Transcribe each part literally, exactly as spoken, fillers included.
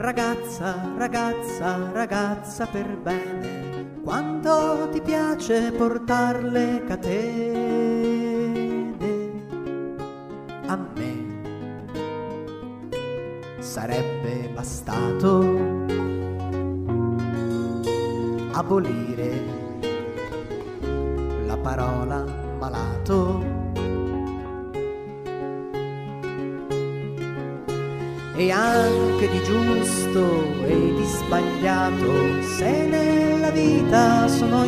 Ragazza, ragazza, ragazza per bene, quanto ti piace portar le catene. A me sarebbe bastato abolire la parola malato e anche di giusto e di sbagliato, se nella vita sono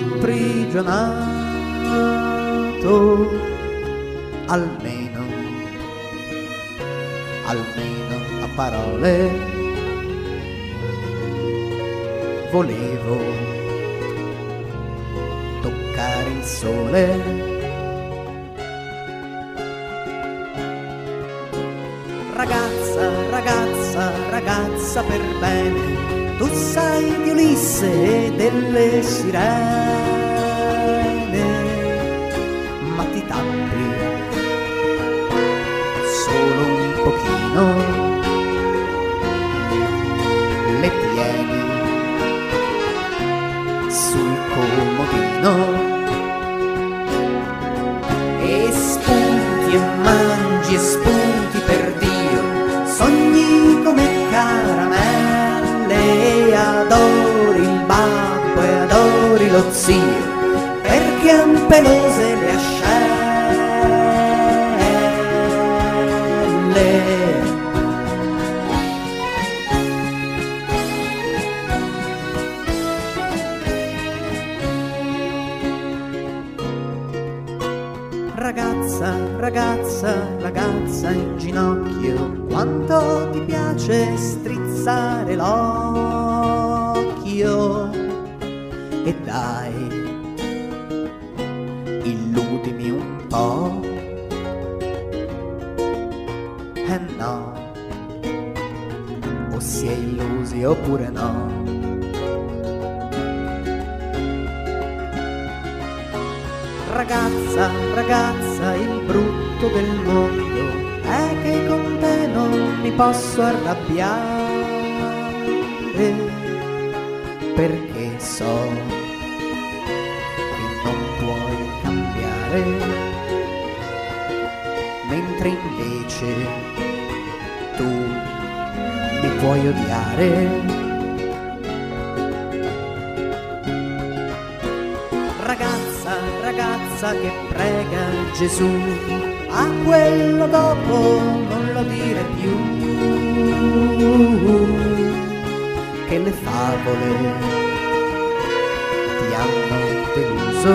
imprigionato, almeno, almeno a parole volevo toccare il sole. Ragazza, ragazza, ragazza per bene, tu sai di Ulisse e delle sirene, ma ti tappi solo un pochino, le tieni sul comodino e spunti e mangi e spunti per Dio. Sogni come caramelle e adori il babbo e adori lo zio, perché han pelose le ascelle. Ragazza, ragazza, ragazza in ginocchio, quanto ti piace strizzare l'occhio. E dai, illudimi un po'. Eh no, o si è illusi oppure no. Ragazza, ragazza, il brutto del mondo è che con te non mi posso arrabbiare, perché so che non puoi cambiare, mentre invece tu mi puoi odiare. Ragazza che prega Gesù, a quello dopo non lo dire più, che le favole ti hanno deluso.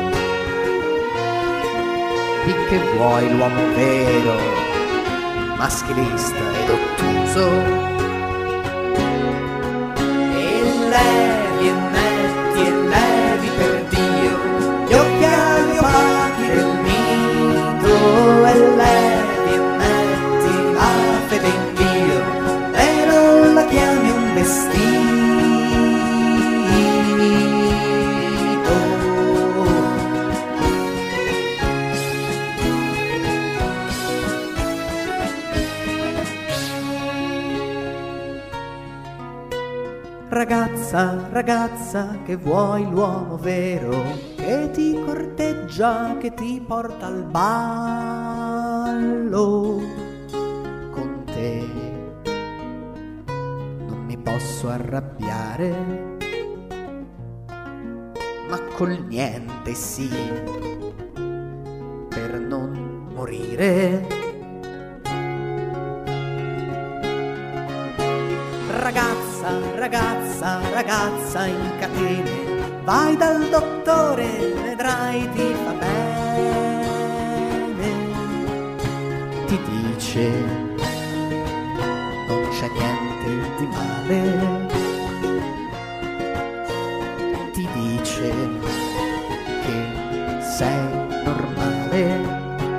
Di che vuoi l'uomo vero, maschilista ed ottuso, e levi e metti e levi per Dio gli occhiali opachi del mito, e levi e metti la fede in Dio e non la chiami un vestito. Ragazza, ragazza, che vuoi l'uomo vero, che ti corteggia, che ti porta al ballo. Con te non mi posso arrabbiare, ma col niente sì, per non morire. Ragazza, ragazza, ragazza in catene, vai dal dottore, vedrai ti fa bene. Ti dice non c'è niente di male, ti dice che sei normale.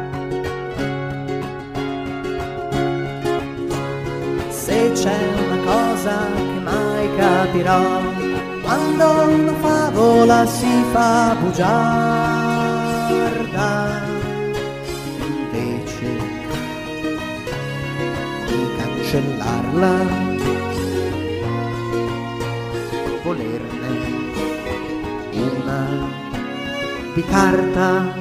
Se c'è una cosa che mai capirò, quando una favola si fa bugiarda, invece di cancellarla di carta